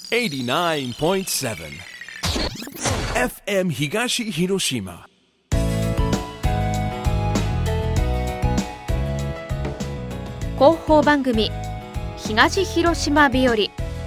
89.7 FM 東広島。 広報番組東広島日和。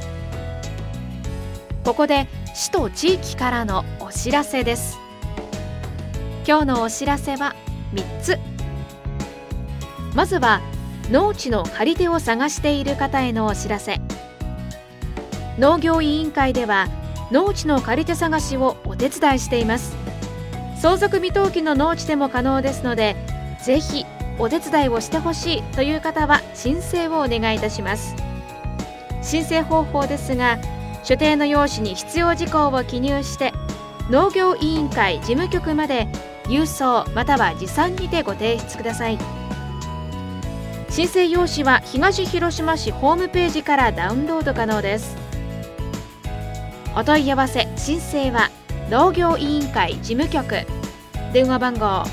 ここで市と地域からのお知らせです。今日のお知らせは3つ。まずは農地の借り手を探している方へのお知らせ。農業委員会では農地の借り手探しをお手伝いしています。相続未登記の農地でも可能ですので、ぜひお手伝いをしてほしいという方は申請をお願いいたします。申請方法ですが、所定の用紙に必要事項を記入して農業委員会事務局まで郵送または持参にてご提出ください。申請用紙は東広島市ホームページからダウンロード可能です。お問い合わせ申請は農業委員会事務局、電話番号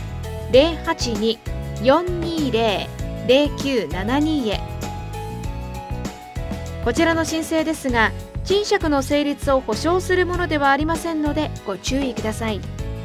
082-420-0972 へ。こちらの申請ですが、賃借の成立を保証するものではありませんのでご注意ください。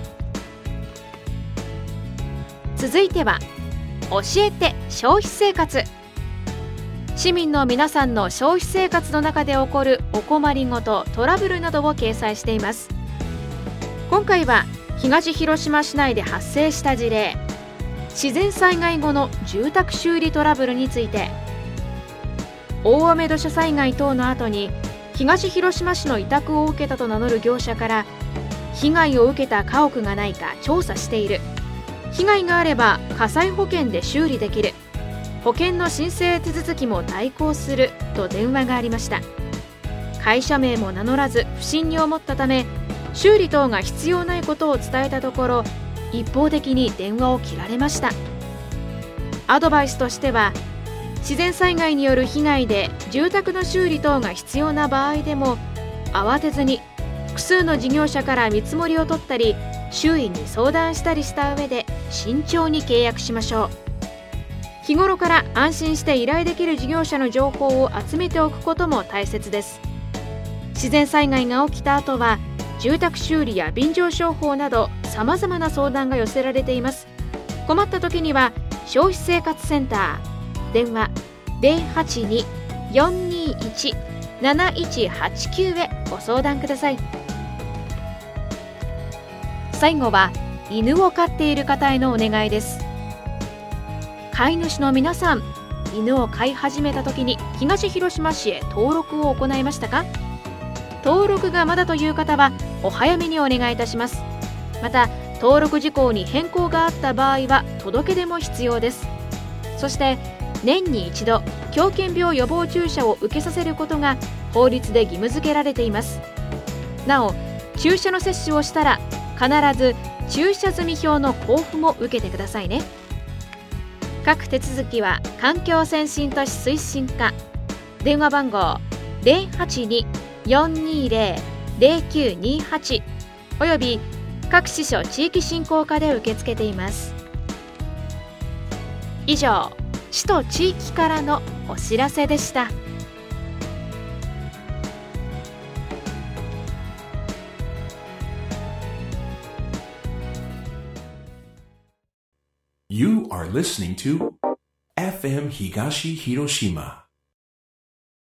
続いては教えて消費生活。市民の皆さんの消費生活の中で起こるお困りごと、トラブルなどを掲載しています。今回は東広島市内で発生した事例、自然災害後の住宅修理トラブルについて。大雨土砂災害等の後に東広島市の委託を受けたと名乗る業者から被害を受けた家屋がないか調査している、被害があれば火災保険で修理できる、保険の申請手続きも代行すると電話がありました。会社名も名乗らず不審に思ったため、修理等が必要ないことを伝えたところ、一方的に電話を切られました。アドバイスとしては、自然災害による被害で住宅の修理等が必要な場合でも、慌てずに複数の事業者から見積もりを取ったり、周囲に相談したりした上で慎重に契約しましょう。日頃から安心して依頼できる事業者の情報を集めておくことも大切です。自然災害が起きた後は住宅修理や便乗商法など様々な相談が寄せられています。困った時には消費生活センター、電話 082-421-7189 へご相談ください。最後は犬を飼っている方へのお願いです。飼い主の皆さん、犬を飼い始めた時に東広島市へ登録を行いましたか？登録がまだという方はお早めにお願いいたします。また登録事項に変更があった場合は届け出も必要です。そして年に一度狂犬病予防注射を受けさせることが法律で義務付けられています。なお注射の接種をしたら必ず注射済み表の交付も受けてくださいね。各手続きは環境先進都市推進課、電話番号 082-420-0928 および各支所地域振興課で受け付けています。以上、市と地域からのお知らせでした。 You are listening to FM 東広島